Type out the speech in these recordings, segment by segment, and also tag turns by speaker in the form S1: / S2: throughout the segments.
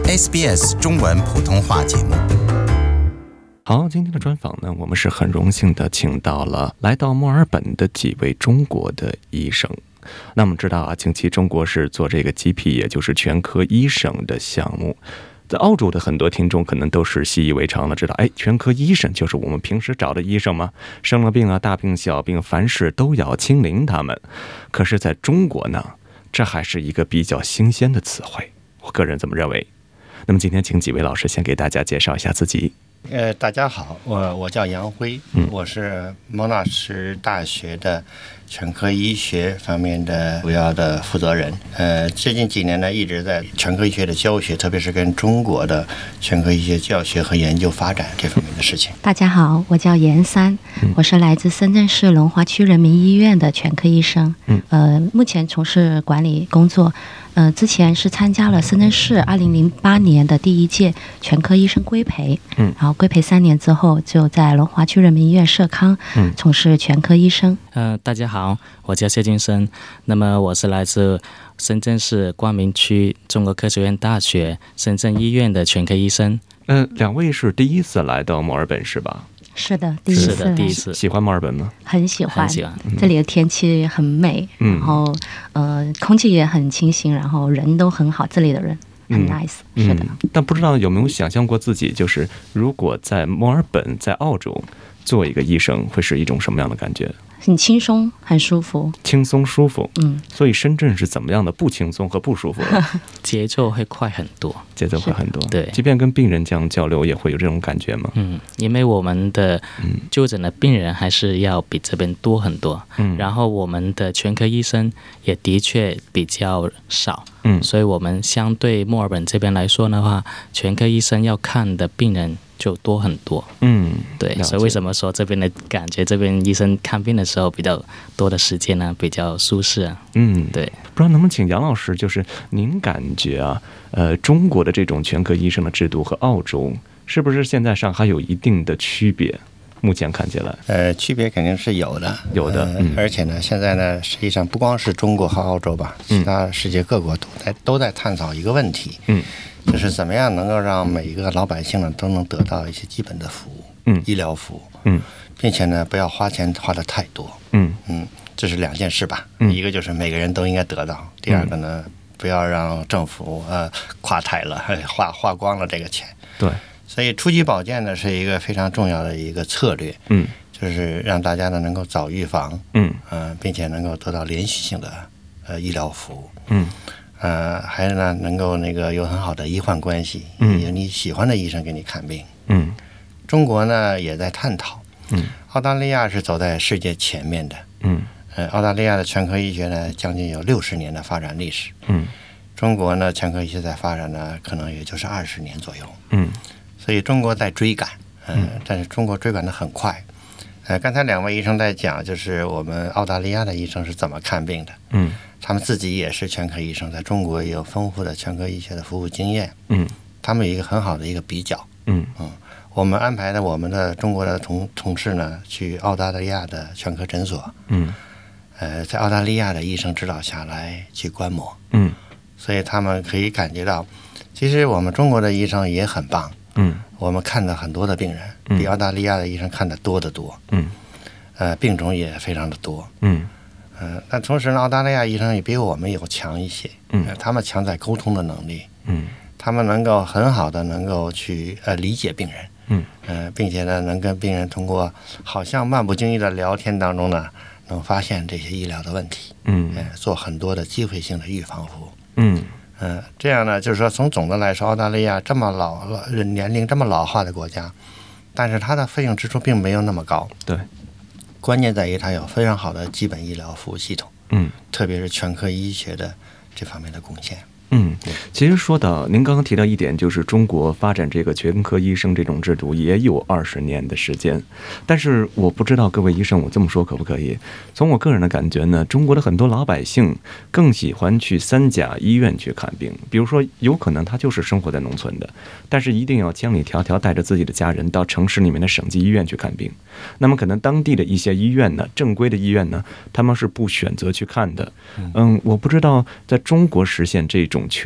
S1: SBS 中文普通话节目。
S2: 好，今天的专访呢，我们是很荣幸的请到了来到墨尔本的几位中国的医生。那我们知道啊，近期中国是做这个 GP， 也就是全科医生的项目。在澳洲的很多听众可能都是习以为常的，知道全科医生就是我们平时找的医生吗？生了病啊，大病小病，凡事都要亲临他们。可是在中国呢，这还是一个比较新鲜的词汇，我个人这么认为。那么今天请几位老师先给大家介绍一下自己。
S3: 大家好，我叫杨辉，我是蒙纳什大学的全科医学方面的主要的负责人。最近几年呢，一直在全科医学的教学，特别是跟中国的全科医学教学和研究发展这方面的事情。
S4: 大家好，我叫严三，我是来自深圳市龙华区人民医院的全科医生。目前从事管理工作。之前是参加了深圳市2008年的第一届全科医生规培，然后规培3年之后，就在龙华区人民医院社康从事全科医生。
S5: 大家好，我叫谢金生，那么我是来自深圳市光明区中国科学院大学深圳医院的全科医生。
S2: 两位是第一次来到墨尔本是吧？
S4: 是的，第一次。
S2: 喜欢墨尔本吗？
S4: 很喜欢，这里的天气很美，然后空气也很清新，然后人都很好，这里的人很 nice，是的。
S2: 但不知道有没有想象过自己，就是如果在墨尔本，在澳洲做一个医生，会是一种什么样的感觉？
S4: 很轻松，很舒服，
S2: 轻松舒服。所以深圳是怎么样的不轻松和不舒服的？
S5: 节奏会快很多，
S2: 对，即便跟病人这样交流，也会有这种感觉吗？
S5: 因为我们的就诊的病人还是要比这边多很多，然后我们的全科医生也的确比较少，所以我们相对墨尔本这边来说的话，全科医生要看的病人就多很多。对，所以为什么说这边的感觉，这边医生看病的时候比较多的时间呢，比较舒适啊。对，
S2: 不知道能不能请杨老师，就是您感觉啊，中国的这种全科医生的制度和澳洲是不是现在上还有一定的区别？目前看起来，
S3: 区别肯定是有的，而且呢，现在呢，实际上不光是中国和澳洲吧，其他世界各国都在探讨一个问题，就是怎么样能够让每一个老百姓呢都能得到一些基本的服务，医疗服务，并且呢不要花钱花的太多，这是2件事吧，一个就是每个人都应该得到，第二个呢不要让政府垮台了，花光了这个钱，
S2: 对。
S3: 所以初级保健呢是一个非常重要的一个策略，就是让大家呢能够早预防，并且能够得到连续性的医疗服务，还是呢能够有很好的医患关系，有你喜欢的医生给你看病，中国呢也在探讨，澳大利亚是走在世界前面的，澳大利亚的全科医学呢将近有60年的发展历史，中国呢全科医学在发展呢可能也就是20年左右，所以中国在追赶，但是中国追赶的很快。刚才2位医生在讲，就是我们澳大利亚的医生是怎么看病的。他们自己也是全科医生，在中国也有丰富的全科医学的服务经验。他们有一个很好的一个比较。我们安排的我们的中国的同事呢，去澳大利亚的全科诊所。在澳大利亚的医生指导下来去观摩。所以他们可以感觉到，其实我们中国的医生也很棒。我们看的很多的病人，比澳大利亚的医生看的多得多。病种也非常的多。但同时呢，澳大利亚医生也比我们有强一些。他们强在沟通的能力。他们能够很好的能够去理解病人。并且呢，能跟病人通过好像漫不经意的聊天当中呢，能发现这些医疗的问题。做很多的机会性的预防服务。这样呢，就是说从总的来说，澳大利亚这么年龄这么老化的国家，但是它的费用支出并没有那么高。
S2: 对，
S3: 关键在于它有非常好的基本医疗服务系统，特别是全科医学的这方面的贡献。
S2: 其实说到您刚刚提到一点，就是中国发展这个全科医生这种制度也有20年的时间，但是我不知道各位医生，我这么说可不可以？从我个人的感觉呢，中国的很多老百姓更喜欢去3甲医院去看病，比如说有可能他就是生活在农村的，但是一定要千里迢迢带着自己的家人到城市里面的省级医院去看病。那么可能当地的一些医院呢，正规的医院呢，他们是不选择去看的。我不知道在中国实现这种全科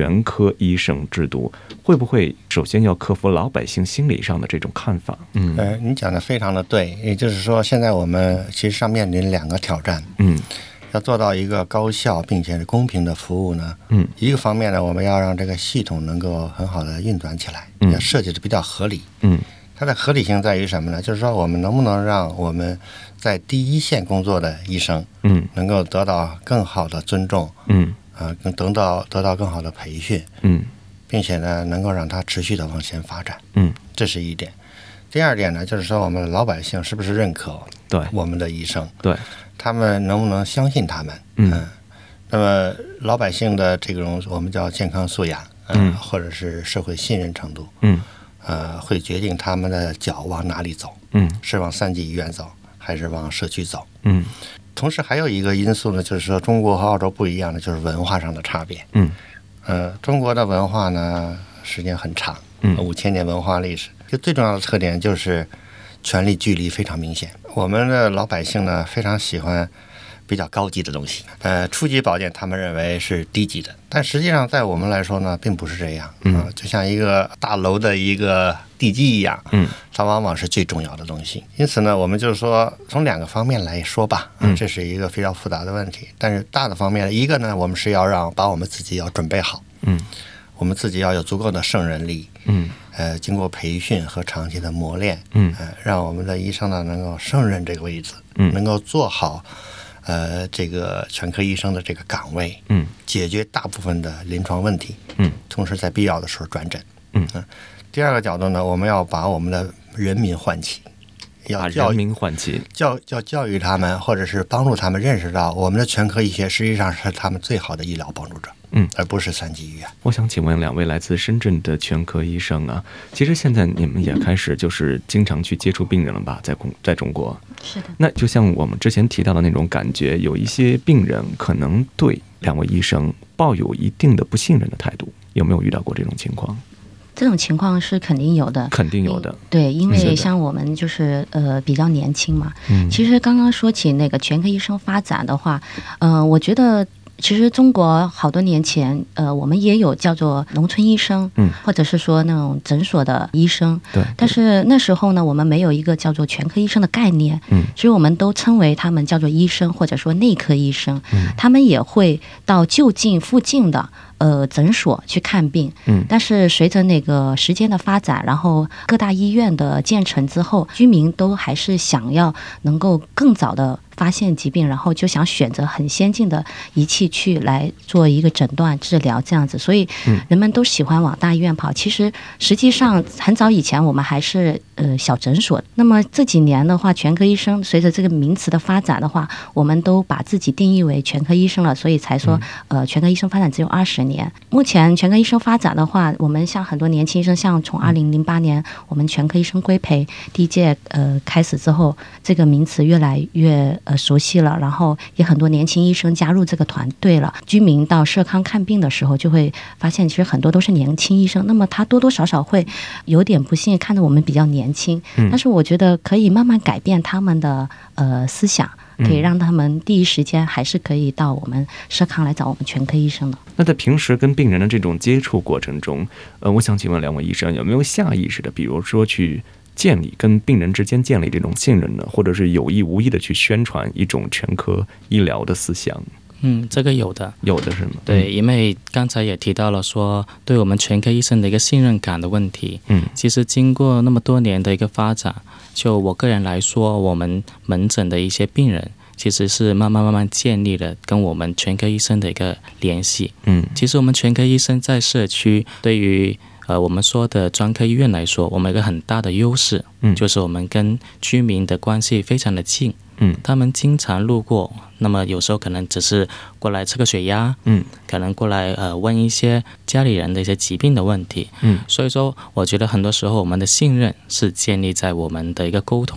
S2: 科医生制度，会不会首先要克服老百姓心理上的这种看法？
S3: 你讲的非常的对，也就是说，现在我们其实上面临2个挑战。要做到一个高效并且是公平的服务呢，一个方面呢，我们要让这个系统能够很好的运转起来，要设计的比较合理。它的合理性在于什么呢？就是说，我们能不能让我们在第一线工作的医生，能够得到更好的尊重，得到更好的培训，并且呢，能够让它持续的往前发展，这是一点。第二点呢，就是说我们的老百姓是不是认可我们的医生？
S2: 对，
S3: 他们能不能相信他们？那么老百姓的这种我们叫健康素养，或者是社会信任程度，会决定他们的脚往哪里走，是往3级医院走，还是往社区走？同时还有一个因素呢，就是说中国和澳洲不一样的就是文化上的差别。中国的文化呢时间很长，5000年文化历史，就最重要的特点就是权力距离非常明显。我们的老百姓呢非常喜欢比较高级的东西，初级保健他们认为是低级的，但实际上在我们来说呢并不是这样。就像一个大楼的一个地基一样，它往往是最重要的东西。因此呢，我们就是说从2个方面来说吧，这是一个非常复杂的问题。但是大的方面，一个呢，我们是要把我们自己要准备好，我们自己要有足够的胜任力，经过培训和长期的磨练，让我们的医生呢能够胜任这个位置，能够做好这个全科医生的这个岗位，解决大部分的临床问题，同时在必要的时候转诊。第二个角度呢，我们要把我们的人民唤起，要
S2: 人民唤起，
S3: 教育他们，或者是帮助他们认识到我们的全科医学实际上是他们最好的医疗帮助者，而不是3级医院。
S2: 我想请问2位来自深圳的全科医生啊，其实现在你们也开始就是经常去接触病人了吧？在中国，
S4: 是的。
S2: 那就像我们之前提到的那种感觉，有一些病人可能对2位医生抱有一定的不信任的态度，有没有遇到过这种情况？
S4: 这种情况是肯定有的，
S2: 肯定有的。
S4: 对，因为像我们就是比较年轻嘛。其实刚刚说起那个全科医生发展的话，我觉得其实中国好多年前，我们也有叫做农村医生，或者是说那种诊所的医生，
S2: 对。
S4: 但是那时候呢，我们没有一个叫做全科医生的概念，所以我们都称为他们叫做医生，或者说内科医生。他们也会到就近附近的诊所去看病，但是随着那个时间的发展，然后各大医院的建成之后，居民都还是想要能够更早的发现疾病，然后就想选择很先进的仪器去来做一个诊断治疗这样子，所以人们都喜欢往大医院跑。其实实际上很早以前我们还是小诊所，那么这几年的话，全科医生随着这个名词的发展的话，我们都把自己定义为全科医生了，所以才说全科医生发展只有20年。目前全科医生发展的话，我们像很多年轻医生，像从2008年我们全科医生规培第1届开始之后，这个名词越来越熟悉了，然后也很多年轻医生加入这个团队了。居民到社康看病的时候，就会发现其实很多都是年轻医生，那么他多多少少会有点不幸看着我们比较年轻，但是我觉得可以慢慢改变他们的思想，可以让他们第一时间还是可以到我们社康来找我们全科医生的。
S2: 那在平时跟病人的这种接触过程中，我想请问2位医生有没有下意识的，比如说去跟病人之间建立这种信任呢，或者是有意无意的去宣传一种全科医疗的思想？
S5: 这个有的
S2: 是吗？
S5: 对，因为刚才也提到了说对我们全科医生的一个信任感的问题。其实经过那么多年的一个发展，就我个人来说，我们门诊的一些病人其实是慢慢建立了跟我们全科医生的一个联系。其实我们全科医生在社区对于我们说的专科医院来说，我们有一个很大的优势，就是我们跟居民的关系非常的近。他们经常路过，那么有时候可能只是过来测个血压，可能过来问一些家里人的一些疾病的问题。所以说我觉得很多时候我们的信任是建立在我们的一个沟通上。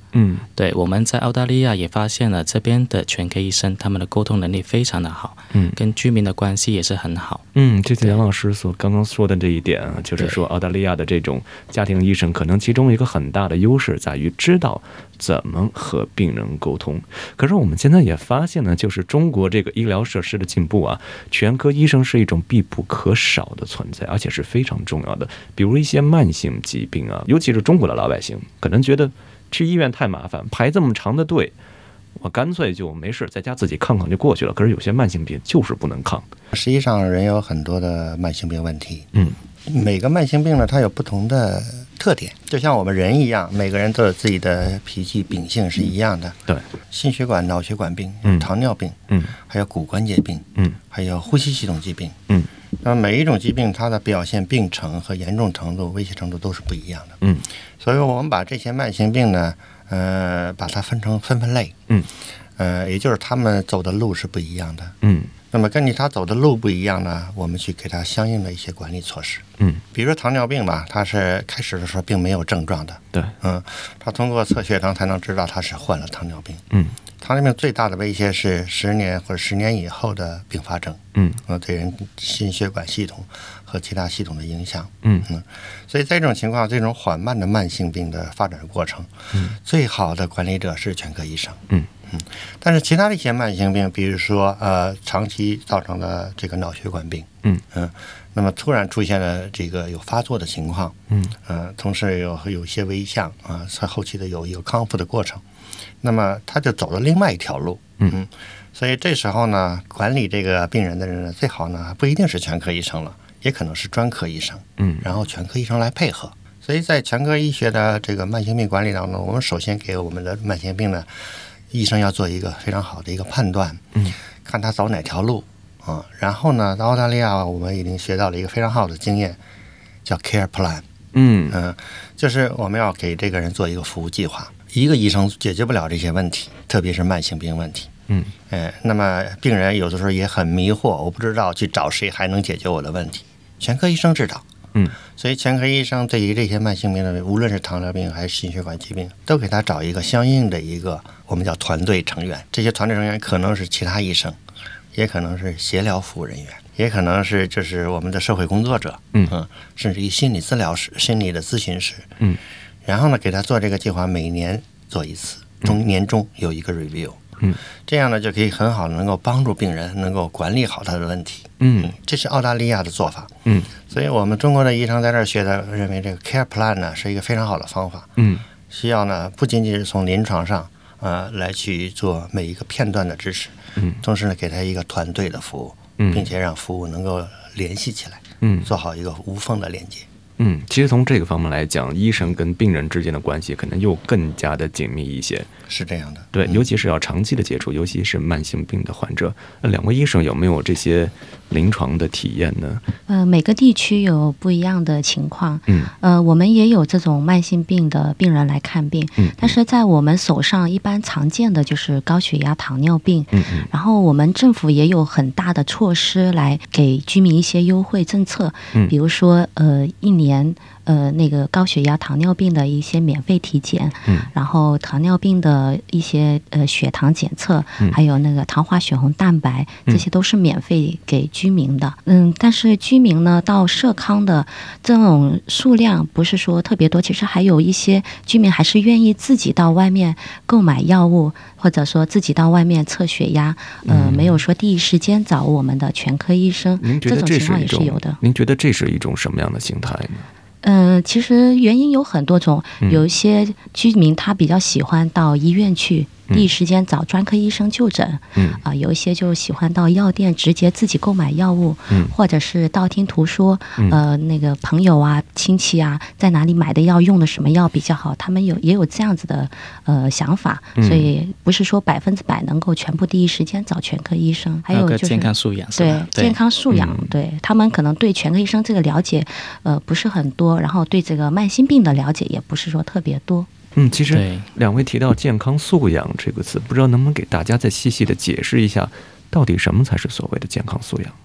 S5: 对，我们在澳大利亚也发现了这边的全科医生他们的沟通能力非常的好，跟居民的关系也是很好。
S2: 这次杨老师所刚刚说的这一点啊，就是说澳大利亚的这种家庭医生可能其中一个很大的优势在于知道怎么和病人沟通。可是我们现在也发现呢，就是中国这个医疗设施的进步啊，全科医生是一种必不可少的存在，而且是非常重要的。比如一些慢性疾病啊，尤其是中国的老百姓可能觉得去医院太麻烦，排这么长的队，我干脆就没事在家自己抗抗就过去了。可是有些慢性病就是不能抗。
S3: 实际上人有很多的慢性病问题，每个慢性病呢它有不同的特点，就像我们人一样，每个人都有自己的脾气秉性是一样的。
S2: 对，
S3: 心血管、脑血管病、糖尿病，还有骨关节病，还有呼吸系统疾病，那么每一种疾病它的表现病程和严重程度、危险程度都是不一样的。所以我们把这些慢性病呢，把它分成分类，也就是他们走的路是不一样的。那么根据他走的路不一样呢，我们去给他相应的一些管理措施。比如说糖尿病吧，他是开始的时候并没有症状的，
S2: 对，
S3: 他通过测血糖才能知道他是患了糖尿病。糖尿病最大的威胁是10年或者10年以后的并发症，对人心血管系统和其他系统的影响。所以在这种情况，这种缓慢的慢性病的发展过程，最好的管理者是全科医生。但是其他的一些慢性病，比如说长期造成的这个脑血管病，那么突然出现了这个有发作的情况，同时有些危象啊，它后期的有一个康复的过程，那么他就走了另外一条路。所以这时候呢，管理这个病人的人呢，最好呢不一定是全科医生了，也可能是专科医生，然后全科医生来配合。所以在全科医学的这个慢性病管理当中，我们首先给我们的慢性病呢，医生要做一个非常好的一个判断，看他走哪条路啊。然后呢，在澳大利亚我们已经学到了一个非常好的经验，叫 care plan。就是我们要给这个人做一个服务计划。一个医生解决不了这些问题，特别是慢性病问题。那么病人有的时候也很迷惑，我不知道去找谁还能解决我的问题。全科医生知道。所以全科医生对于这些慢性病的，无论是糖尿病还是心血管疾病，都给他找一个相应的一个我们叫团队成员。这些团队成员可能是其他医生，也可能是协疗服务人员，也可能是就是我们的社会工作者，甚至于心理治疗师、心理的咨询师。然后呢，给他做这个计划，每年做一次，年终有一个 review。这样呢就可以很好的能够帮助病人能够管理好他的问题。这是澳大利亚的做法。所以我们中国的医生在这儿学的，认为这个 care plan 呢是一个非常好的方法。需要呢不仅仅是从临床上来去做每一个片段的支持，同时呢给他一个团队的服务，并且让服务能够联系起来，做好一个无缝的连接。
S2: 其实从这个方面来讲，医生跟病人之间的关系可能又更加的紧密一些。
S3: 是这样的，
S2: 对，尤其是要长期的接触，尤其是慢性病的患者。两位医生有没有这些临床的体验呢？
S4: 每个地区有不一样的情况。我们也有这种慢性病的病人来看病，但是在我们手上一般常见的就是高血压、糖尿病。然后我们政府也有很大的措施来给居民一些优惠政策，比如说一年那个高血压、糖尿病的一些免费体检，然后糖尿病的一些血糖检测，还有那个糖化血红蛋白，这些都是免费给居民的。但是居民呢，到社康的这种数量不是说特别多，其实还有一些居民还是愿意自己到外面购买药物，或者说自己到外面测血压，没有说第一时间找我们的全科医生。这种情况也是有的。
S2: 您觉得这是一种什么样的心态呢？
S4: 其实原因有很多种，有一些居民他比较喜欢到医院去第一时间找专科医生就诊，有一些就喜欢到药店直接自己购买药物，或者是道听途说，那个朋友啊、亲戚啊，在哪里买的药、用的什么药比较好，他们也有这样子的想法，所以不是说100%能够全部第一时间找全科医生。还有就是
S5: 健康素养，
S4: 对健康素养，对他们可能对全科医生这个了解不是很多，然后对这个慢性病的了解也不是说特别多。
S2: 其实两位提到健康素养这个词，不知道能不能给大家再细细的解释一下，到底什么才是所谓的健康素养？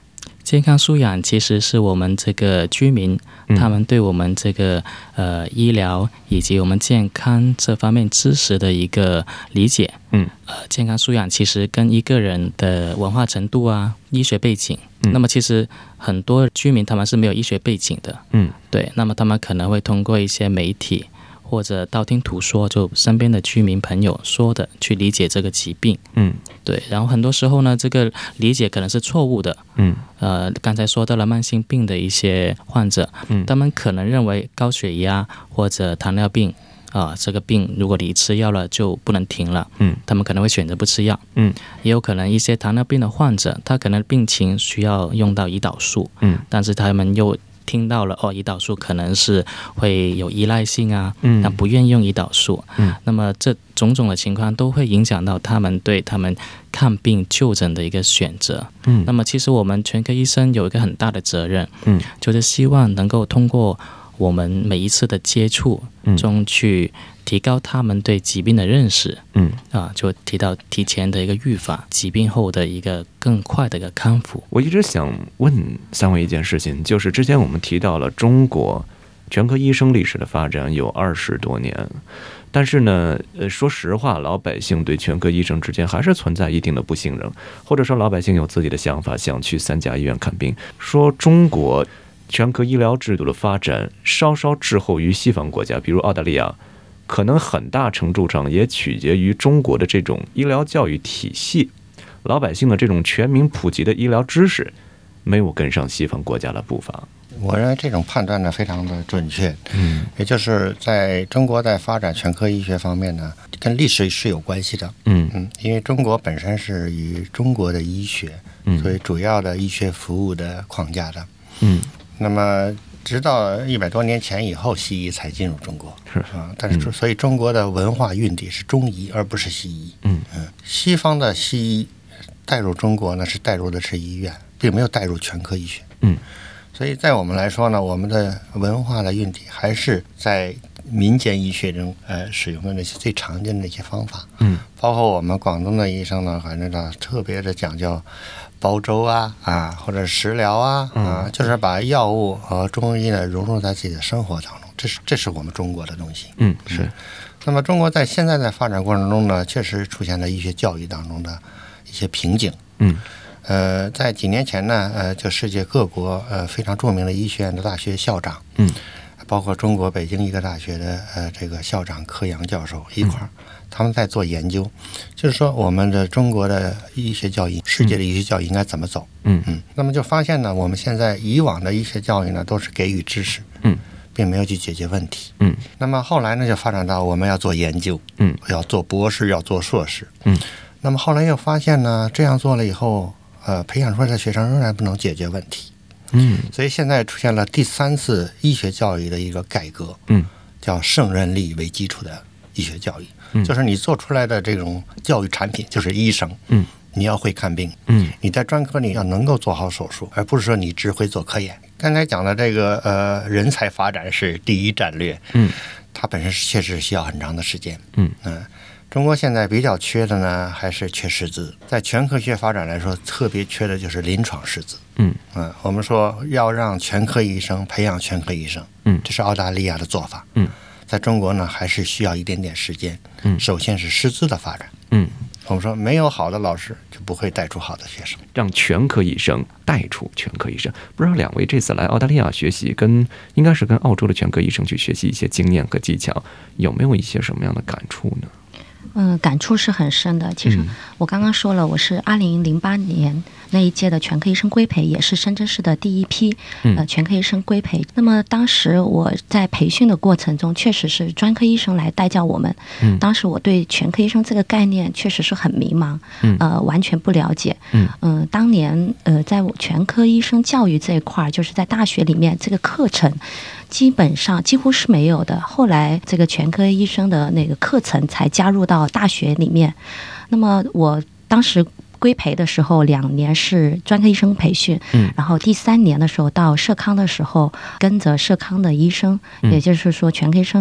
S5: 健康素养其实是我们这个居民，他们对我们这个医疗以及我们健康这方面知识的一个理解。健康素养其实跟一个人的文化程度啊、医学背景，那么其实很多居民他们是没有医学背景的。对，那么他们可能会通过一些媒体或者道听途说，就身边的居民朋友说的去理解这个疾病。对，然后很多时候呢，这个理解可能是错误的。刚才说到了慢性病的一些患者，他们可能认为高血压或者糖尿病这个病如果你吃药了就不能停了，他们可能会选择不吃药。也有可能一些糖尿病的患者，他可能病情需要用到胰岛素，但是他们又听到了胰岛素可能是会有依赖性啊，那不愿意用胰岛素。那么这种种的情况都会影响到他们对他们看病就诊的一个选择。那么其实我们全科医生有一个很大的责任，就是希望能够通过我们每一次的接触中去提高他们对疾病的认识。就提到提前的一个预防，疾病后的一个更快的一个康复。
S2: 我一直想问三位一件事情，就是之前我们提到了中国全科医生历史的发展有20多年，但是呢，说实话，老百姓对全科医生之间还是存在一定的不信任，或者说老百姓有自己的想法，想去3家医院看病。说中国全科医疗制度的发展稍稍滞后于西方国家，比如澳大利亚，可能很大程度上也取决于中国的这种医疗教育体系，老百姓的这种全民普及的医疗知识没有跟上西方国家的步伐。
S3: 我认为这种判断呢非常的准确。也就是在中国在发展全科医学方面呢，跟历史是有关系的。因为中国本身是以中国的医学作为主要的医学服务的框架的。那么直到100多年前以后，西医才进入中国。但是所以中国的文化运底是中医而不是西医。西方的西医带入中国呢，是带入的是医院，并没有带入全科医学。所以在我们来说呢，我们的文化的运底还是在民间医学中使用的那些最常见的那些方法。包括我们广东的医生呢，反正呢特别的讲究煲粥啊或者食疗啊就是把药物和中医呢融入在自己的生活当中，这是我们中国的东西。
S2: 是。
S3: 那么中国在现在的发展过程中呢，确实出现了医学教育当中的一些瓶颈。在几年前呢，就世界各国非常著名的医学院的大学校长，包括中国北京医科大学的这个校长柯阳教授一块儿，他们在做研究，就是说我们的中国的医学教育，世界的医学教育应该怎么走。那么就发现呢，我们现在以往的医学教育呢，都是给予知识，并没有去解决问题。那么后来呢，就发展到我们要做研究，要做博士，要做硕士。那么后来又发现呢，这样做了以后，培养出来的学生仍然不能解决问题。所以现在出现了第3次医学教育的一个改革，叫胜任力为基础的医学教育。就是你做出来的这种教育产品就是医生，你要会看病，你在专科里要能够做好手术，而不是说你只会做科研。刚才讲的这个人才发展是第一战略，它本身确实需要很长的时间。中国现在比较缺的呢，还是缺师资。在全科学发展来说，特别缺的就是临床师资。我们说要让全科医生培养全科医生，这是澳大利亚的做法。在中国呢，还是需要一点点时间。首先是师资的发展。我们说没有好的老师，就不会带出好的学生。
S2: 让全科医生带出全科医生，不知道两位这次来澳大利亚学习，应该是跟澳洲的全科医生去学习一些经验和技巧，有没有一些什么样的感触呢？
S4: 感触是很深的。其实我刚刚说了，我是2008年那一届的全科医生规培，也是深圳市的第一批全科医生规培。那么当时我在培训的过程中，确实是专科医生来带教我们。当时我对全科医生这个概念确实是很迷茫，完全不了解。当年在我全科医生教育这一块，就是在大学里面这个课程基本上几乎是没有的。后来这个全科医生的那个课程才加入到大学里面。那么我当时规培的时候，2年是专科医生培训，然后第3年的时候到社康的时候，跟着社康的医生，也就是说全科医生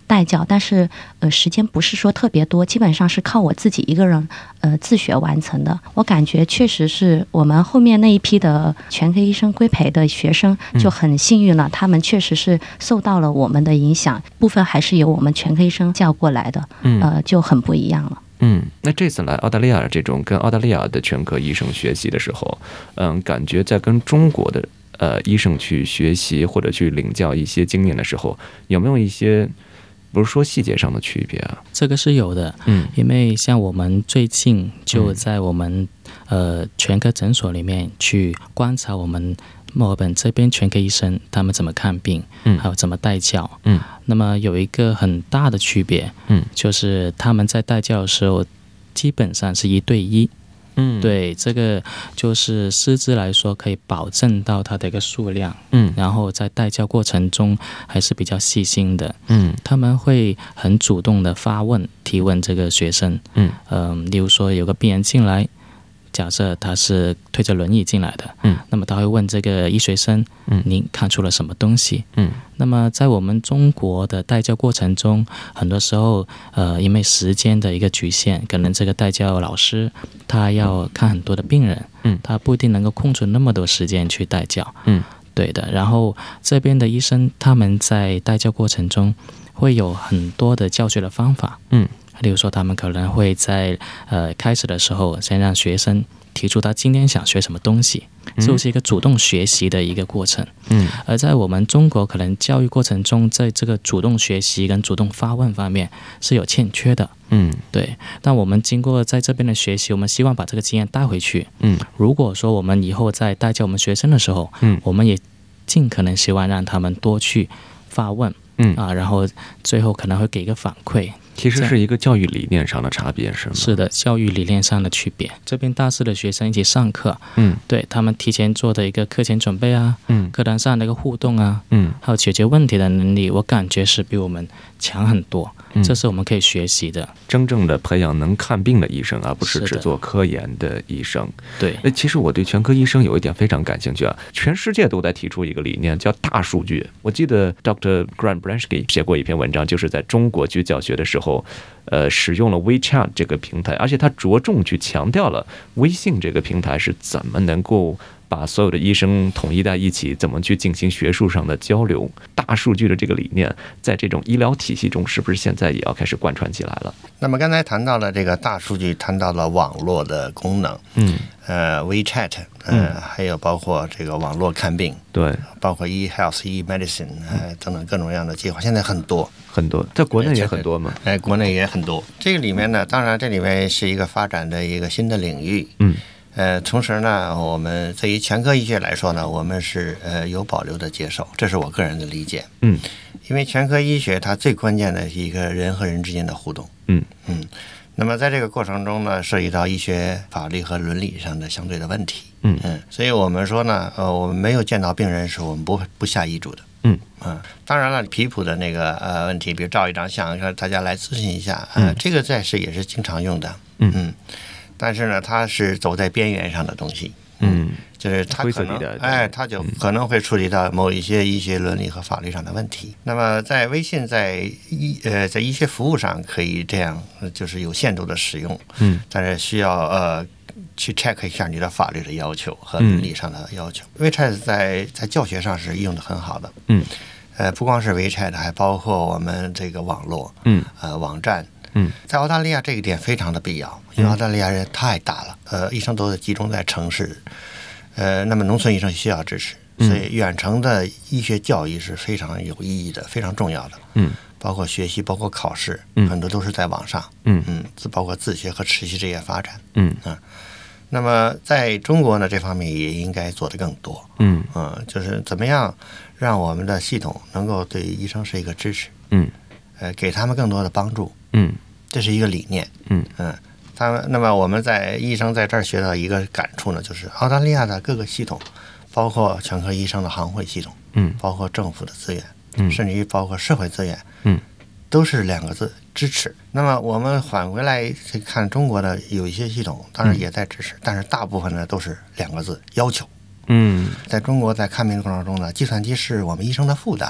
S4: 带教，但是时间不是说特别多，基本上是靠我自己一个人自学完成的。我感觉确实是我们后面那一批的全科医生规培的学生就很幸运了，他们确实是受到了我们的影响，部分还是由我们全科医生教过来的，就很不一样了。
S2: 那这次来澳大利亚这种跟澳大利亚的全科医生学习的时候，感觉在跟中国的医生去学习或者去领教一些经验的时候，有没有一些不是说细节上的区别啊？
S5: 这个是有的，因为像我们最近就在我们全科诊所里面去观察我们墨尔本这边全科医生他们怎么看病，还有怎么带教。那么有一个很大的区别，就是他们在带教的时候基本上是1对1。对，这个就是师资来说可以保证到它的一个数量，然后在带教过程中还是比较细心的，他们会很主动的提问这个学生，例如说有个病人进来，假设他是推着轮椅进来的，那么他会问这个医学生，您看出了什么东西？那么在我们中国的带教过程中，很多时候因为时间的一个局限，可能这个带教老师他要看很多的病人，他不一定能够空出那么多时间去带教，对的。然后这边的医生他们在带教过程中会有很多的教学的方法，例如说他们可能会在开始的时候先让学生提出他今天想学什么东西，就是一个主动学习的一个过程。而在我们中国可能教育过程中，在这个主动学习跟主动发问方面是有欠缺的。对。但我们经过在这边的学习，我们希望把这个经验带回去。如果说我们以后在带教我们学生的时候，我们也尽可能希望让他们多去发问，然后最后可能会给一个反馈。
S2: 其实是一个教育理念上的差别，是吗？
S5: 是的，教育理念上的区别。这边大四的学生一起上课，对他们提前做的一个课前准备啊，课堂上的一个互动啊，还有解决问题的能力，我感觉是比我们强很多。这是我们可以学习的，
S2: 真正的培养能看病的医生，而不是只做科研的医生。
S5: 对，
S2: 其实我对全科医生有一点非常感兴趣啊，全世界都在提出一个理念叫大数据。我记得 Dr. Grant Blanchke 写过一篇文章，就是在中国去教学的时候，使用了 WeChat 这个平台，而且他着重去强调了微信这个平台是怎么能够把所有的医生统一在一起，怎么去进行学术上的交流。大数据的这个理念在这种医疗体系中是不是现在也要开始贯穿起来了？
S3: 那么刚才谈到了这个大数据，谈到了网络的功能，WeChat，还有包括这个网络看病，
S2: 对，
S3: 包括 eHealth、eMedicine，等等各种各样的计划，现在很多，
S2: 在国内也很多嘛。
S3: 国内也很多。这个里面呢，当然这里面是一个发展的一个新的领域，同时呢，我们对于全科医学来说呢，我们是有保留的接受，这是我个人的理解。因为全科医学它最关键的是一个人和人之间的互动。那么在这个过程中呢，涉及到医学法律和伦理上的相对的问题。所以我们说呢，我们没有见到病人时，我们不下医嘱的。当然了，皮肤的那个问题，比如照一张相，让大家来咨询一下，这个在世也是经常用的。但是呢，它是走在边缘上的东西。就是它可能，它就可能会触及到某一些医学伦理和法律上的问题。那么在微信在医学服务上可以这样，就是有限度的使用。但是需要去 check 一下你的法律的要求和伦理上的要求。WeChat 在教学上是用的很好的。不光是 WeChat， 还包括我们这个网络，网站。在澳大利亚这一点非常的必要，因为澳大利亚人太大了，医生都集中在城市，那么农村医生需要支持，所以远程的医学教育是非常有意义的，非常重要的。包括学习，包括考试，很多都是在网上。包括自学和持续职业发展。那么在中国呢，这方面也应该做得更多。就是怎么样让我们的系统能够对医生是一个支持。给他们更多的帮助。这是一个理念。那么我们医生在这儿学到一个感触呢，就是澳大利亚的各个系统，包括全科医生的行会系统，包括政府的资源，甚至于包括社会资源，都是2个字：支持。那么我们返回来去看中国的有一些系统，当然也在支持，但是大部分呢都是2个字：要求。在中国在看病的过程中呢，计算机是我们医生的负担了。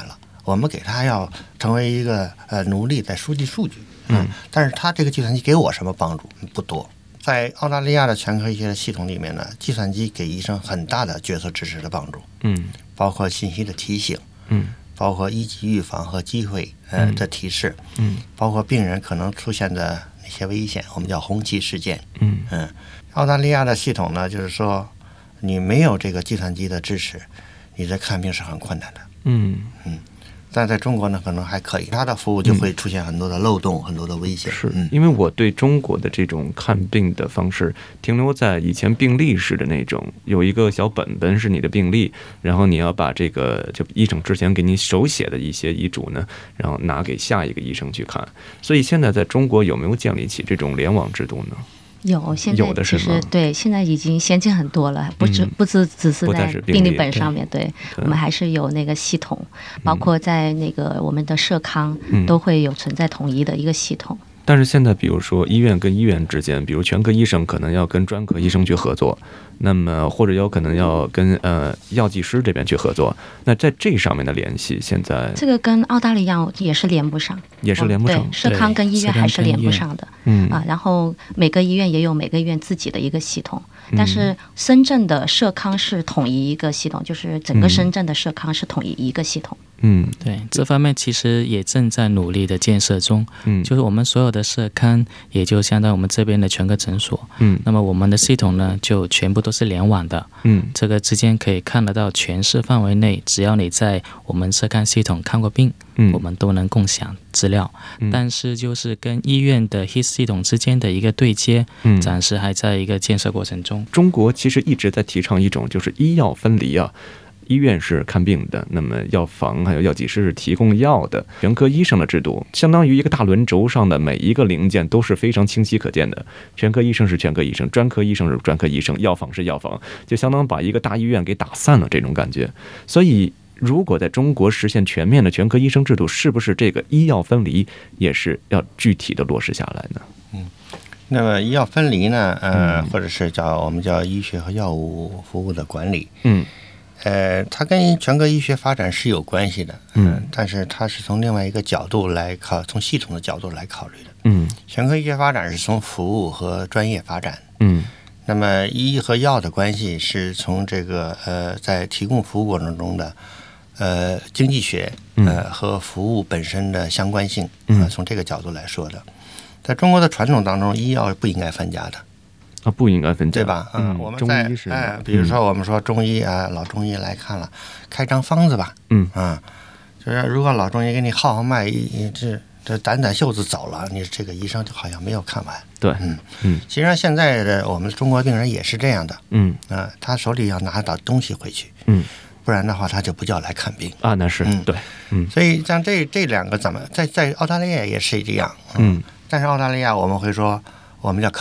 S3: 我们给他要成为一个奴隶在输进数据，但是他这个计算机给我什么帮助不多。在澳大利亚的全科医学的系统里面呢，计算机给医生很大的决策支持的帮助，包括信息的提醒，包括一级预防和机会的提示，包括病人可能出现的那些危险，我们叫红旗事件，澳大利亚的系统呢，就是说你没有这个计算机的支持，你在看病是很困难的，但在中国呢，可能还可以，它的服务就会出现很多的漏洞，很多的危险。
S2: 是因为我对中国的这种看病的方式停留在以前病历式的那种，有一个小本本是你的病历，然后你要把这个就医生之前给你手写的一些医嘱呢，然后拿给下一个医生去看。所以现在在中国有没有建立起这种联网制度呢？
S4: 有，现在其实对，现在已经先进很多了，不只是在病历本上面，对，我们还是有那个系统，包括在那个我们的社康都会有存在统一的一个系统。
S2: 但是现在比如说医院跟医院之间，比如全科医生可能要跟专科医生去合作，那么或者有可能要跟药剂师这边去合作，那在这上面的联系现在
S4: 这个跟澳大利亚也是连不上，
S2: 也是连不上，
S4: 对，社康跟医院还是连不上的，然后每个医院也有每个医院自己的一个系统，但是深圳的社康是统一一个系统，就是整个深圳的社康是统一一个系统。
S5: 对，这方面其实也正在努力的建设中。就是我们所有的社康，也就相当于我们这边的全科诊所。那么我们的系统呢，就全部都是联网的。这个之间可以看得到全市范围内，只要你在我们社康系统看过病，我们都能共享资料。但是就是跟医院的 HIS 系统之间的一个对接，暂时还在一个建设过程中。
S2: 中国其实一直在提倡一种就是医药分离啊。医院是看病的，那么药房还有药剂师是提供药的，全科医生的制度相当于一个大轮轴上的每一个零件都是非常清晰可见的，全科医生是全科医生，专科医生是专科医生，药房是药房，就相当把一个大医院给打散了这种感觉。所以如果在中国实现全面的全科医生制度，是不是这个医药分离也是要具体的落实下来呢？
S3: 那么医药分离呢，或者是我们叫医学和药物服务的管理，它跟全科医学发展是有关系的，但是它是从另外一个角度来从系统的角度来考虑的，全科医学发展是从服务和专业发展，那么医和药的关系是从这个在提供服务过程中的经济学和服务本身的相关性，从这个角度来说的。在中国的传统当中，医药不应该分家的。
S2: 不应该分家，
S3: 对吧？我们在比如说我们说中医老中医来看了，开张方子吧，就是如果老中医给你号脉，这掸袖子走了，你这个医生就好像没有看完。
S2: 对，
S3: 实际上现在的我们中国病人也是这样的，他手里要拿到东西回去，不然的话他就不叫来看病
S2: 啊，那是对，
S3: 所以像这两个怎么在澳大利亚也是这样，但是澳大利亚我们会说我们叫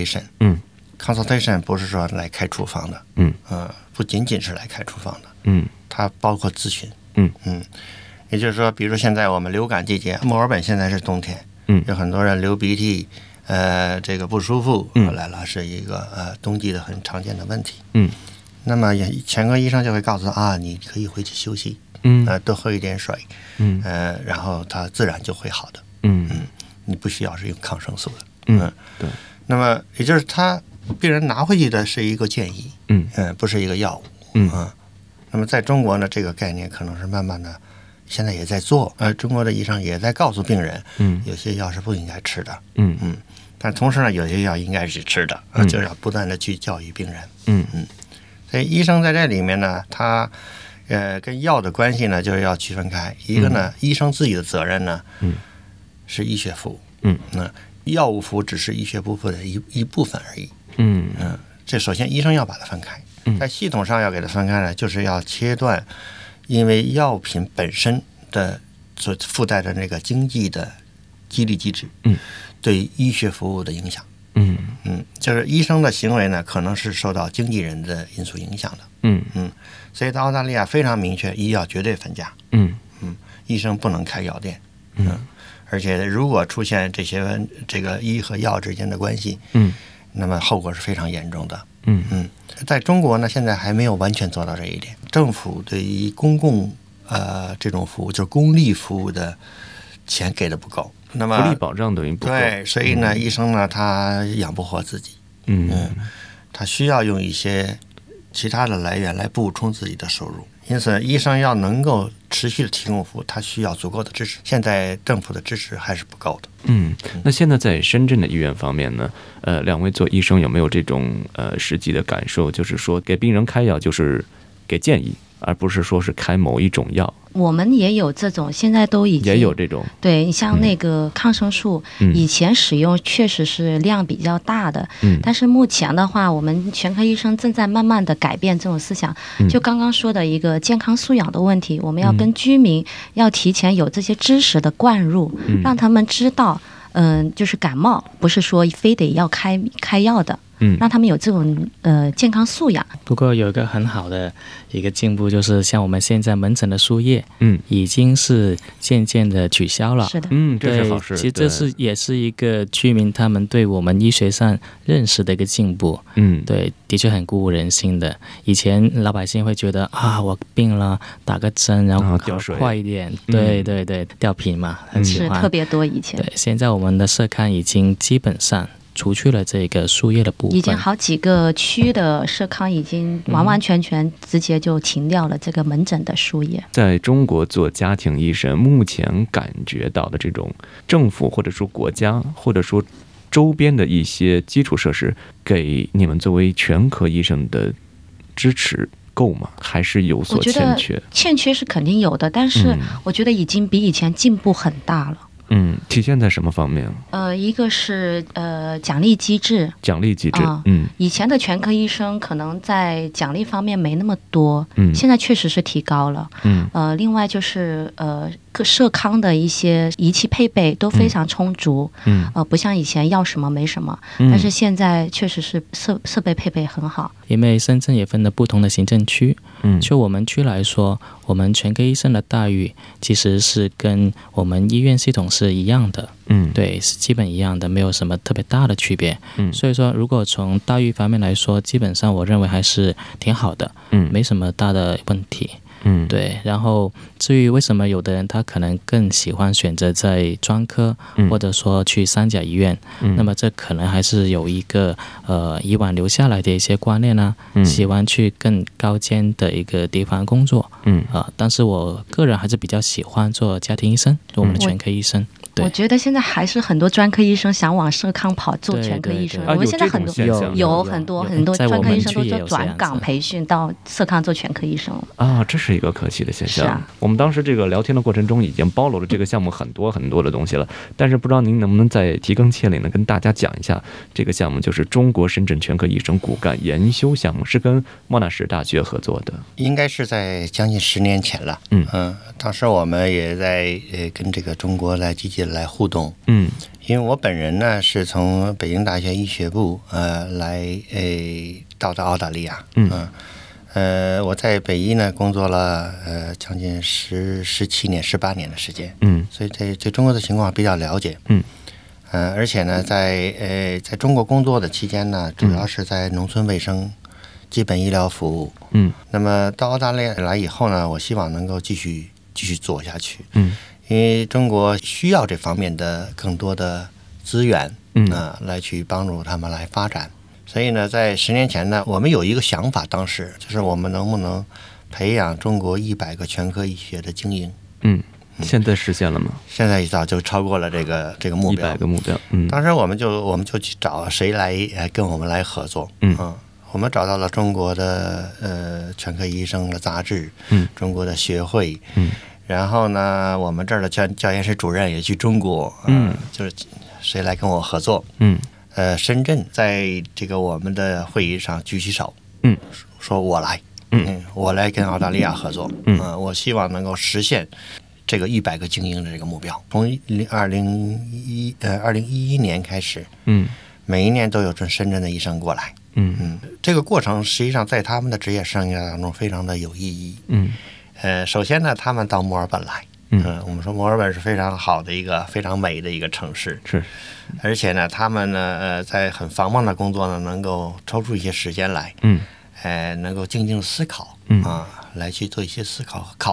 S3: consultation。consultation 不是说来开处方的，不仅仅是来开处方的，它包括咨询，也就是说，比如说现在我们流感季节，墨尔本现在是冬天，有很多人流鼻涕，这个不舒服来了，是一个冬季的很常见的问题，那么全科医生就会告诉他你可以回去休息，多喝一点水，然后它自然就会好的，你不需要是用抗生素的，
S2: 对，
S3: 那么也就是他。病人拿回去的是一个建议，不是一个药物，那么在中国呢，这个概念可能是慢慢的，现在也在做，中国的医生也在告诉病人，有些药是不应该吃的，但同时呢，有些药应该是吃的，就是要不断的去教育病人，所以医生在这里面呢，他跟药的关系呢，就是要区分开，一个呢，医生自己的责任呢，是医学服务，药物服务只是医学部分的一部分而已。这首先医生要把它分开，在系统上要给它分开呢，就是要切断因为药品本身的所附带的那个经济的激励机制，对医学服务的影响。就是医生的行为呢，可能是受到经纪人的因素影响的。所以在澳大利亚非常明确，医药绝对分家。医生不能开药店。而且如果出现这个医和药之间的关系，那么后果是非常严重的。在中国呢，现在还没有完全做到这一点。政府对于公共这种服务，就是公立服务的钱给的不够，那么
S2: 福利保障等于不够。
S3: 对，所以呢，医生呢他养不活自己，他需要用一些其他的来源来补充自己的收入。因此，医生要能够持续的提供服务，他需要足够的支持。现在政府的支持还是不够的。
S2: 那现在在深圳的医院方面呢，两位做医生有没有这种实际的感受？就是说，给病人开药就是给建议，而不是说是开某一种药。
S4: 我们也有这种，现在都已经
S2: 也有这种。
S4: 对，你像那个抗生素，以前使用确实是量比较大的，但是目前的话，我们全科医生正在慢慢的改变这种思想。就刚刚说的一个健康素养的问题，我们要跟居民要提前有这些知识的灌入，让他们知道，就是感冒不是说非得要开药的。让他们有这种健康素养。
S5: 不过有一个很好的一个进步，就是像我们现在门诊的输液，已经是渐渐的取消了。
S4: 是的，
S2: 这是好事。
S5: 其实这也是一个居民他们对我们医学上认识的一个进步。对，的确很鼓舞人心的。以前老百姓会觉得我病了打个针，然后
S2: 掉水
S5: 快一点，对，掉皮嘛，很喜欢，
S4: 是特别多以前。
S5: 对，现在我们的社康已经基本上除去了这个输液的部分，
S4: 已经好几个区的社康已经完完全全直接就停掉了这个门诊的输液。
S2: 在中国做家庭医生，目前感觉到的这种政府或者说国家或者说周边的一些基础设施，给你们作为全科医生的支持够吗？还是有所欠缺？
S4: 欠缺是肯定有的，但是我觉得已经比以前进步很大了。
S2: 体现在什么方面？
S4: 一个是奖励机制，以前的全科医生可能在奖励方面没那么多，现在确实是提高了。另外就是社康的一些仪器配备都非常充足，不像以前要什么没什么，但是现在确实是设备配备很好。
S5: 因为深圳也分了不同的行政区，就我们区来说，我们全科医生的待遇其实是跟我们医院系统是一样的，对，是基本一样的，没有什么特别大的区别。所以说，如果从待遇方面来说，基本上我认为还是挺好的，没什么大的问题。对，然后至于为什么有的人他可能更喜欢选择在专科，或者说去三甲医院，那么这可能还是有一个以往留下来的一些观念呢，喜欢去更高尖的一个地方工作，但是我个人还是比较喜欢做家庭医生，做我们的全科医生。
S4: 我觉得现在还是很多专科医生想往社康跑，做全科医生。我们现在很多有很多专科医生都做转岗培训到社康做全科医生了。
S2: 这是一个可惜的现象。我们当时这个聊天的过程中已经包罗了这个项目很多很多的东西了，但是不知道您能不能再提纲挈领的跟大家讲一下，这个项目就是中国深圳全科医生骨干研修项目，是跟莫纳什大学合作的，
S3: 应该是在将近10年前了。当时我们也在跟这个中国来积极的来互动。因为我本人呢是从北京大学医学部来到的澳大利亚。我在北医呢工作了将近17年18年的时间。所以对中国的情况比较了解。而且呢在中国工作的期间呢，主要是在农村卫生基本医疗服务。那么到澳大利亚来以后呢，我希望能够继续做下去。因为中国需要这方面的更多的资源，来去帮助他们来发展。所以呢，在10年前呢，我们有一个想法，当时就是我们能不能培养中国100个全科医学的精英。
S2: 现在实现了吗？
S3: 现在早就超过了这个目标。
S2: 100个目标。
S3: 当时我们就去找谁来跟我们来合作。我们找到了中国的全科医生的杂志，中国的学会。然后呢，我们这儿的教研室主任也去中国，就是谁来跟我合作？深圳在这个我们的会议上举起手，说我来，我来跟澳大利亚合作，我希望能够实现这个100个精英的这个目标。从2011年开始，每一年都有深圳的医生过来，这个过程实际上在他们的职业生涯当中非常的有意义。首先呢，他们到墨尔本来，我们说墨尔本是非常好的一个非常美的一个城市，
S2: 是，
S3: 而且呢，他们呢，在很繁忙的工作呢，能够抽出一些时间来，能够静静思考，来去做一些思考和考察，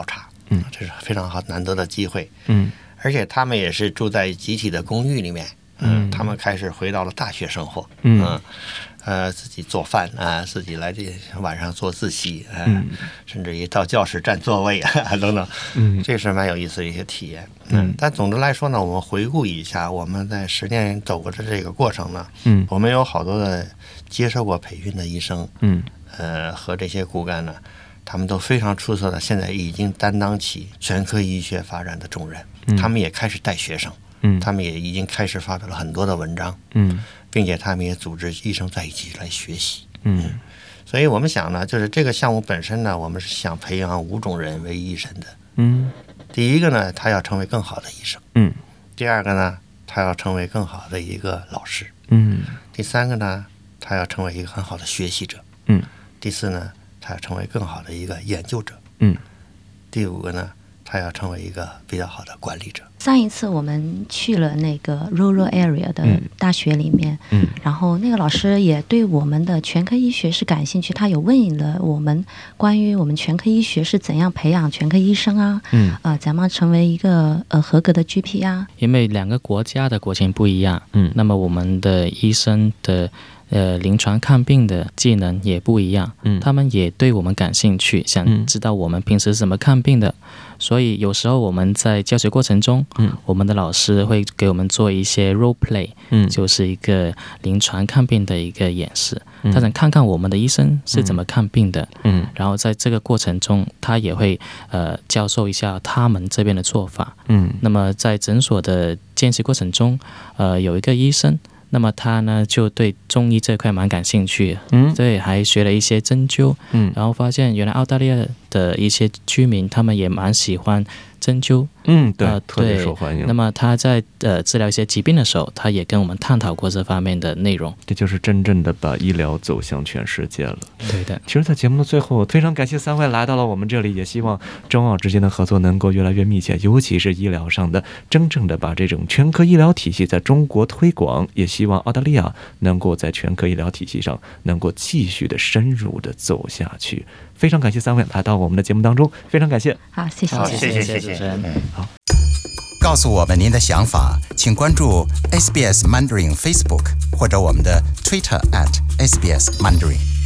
S3: 这是非常好难得的机会。
S2: 而
S3: 且他们也是住在集体的公寓里面，他们开始回到了大学生活，自己做饭啊，自己来这晚上做自习，甚至于到教室占座位啊等等，这是蛮有意思的一些体验。但总的来说呢，我们回顾一下我们在10年走过的这个过程呢，我们有好多的接受过培训的医生，和这些骨干呢，他们都非常出色的，现在已经担当起全科医学发展的重任，他们也开始带学生，他们也已经开始发表了很多的文章，并且他们也组织医生在一起来学习，所以我们想呢，就是这个项目本身呢，我们是想培养5种人为医生的，第一个呢，他要成为更好的医生，第二个呢，他要成为更好的一个老师，第三个呢，他要成为一个很好的学习者，第四呢，他要成为更好的一个研究者，第5个呢，他要成为一个比较好的管理者。
S4: 上一次我们去了那个 rural area 的大学里面，然后那个老师也对我们的全科医学是感兴趣，他有问了我们关于我们全科医学是怎样培养全科医生啊，怎么成为一个合格的 GP 啊。
S5: 因为2个国家的国情不一样，那么我们的医生的临床看病的技能也不一样，他们也对我们感兴趣，想知道我们平时怎么看病的，所以有时候我们在教学过程中，我们的老师会给我们做一些 role play，就是一个临床看病的一个演示，他想看看我们的医生是怎么看病的，然后在这个过程中他也会教授一下他们这边的做法，那么在诊所的见习过程中，有一个医生，那么他呢就对中医这块蛮感兴趣，对，还学了一些针灸，然后发现原来澳大利亚的一些居民他们也蛮喜欢针灸，
S2: 对，特别受欢迎。
S5: 那么他在治疗一些疾病的时候，他也跟我们探讨过这方面的内容。
S2: 这就是真正的把医疗走向全世界了。
S5: 对的。
S2: 其实，在节目的最后，非常感谢3位来到了我们这里，也希望中澳之间的合作能够越来越密切，尤其是医疗上的，真正的把这种全科医疗体系在中国推广。也希望澳大利亚能够在全科医疗体系上能够继续的深入的走下去。非常感谢3位来到我们的节目当中，非常感谢。
S4: 好，谢谢，
S3: 谢谢主持人。
S2: 好，
S1: 告诉我们您的想法，请关注 SBS Mandarin Facebook 或者我们的 Twitter @SBS Mandarin。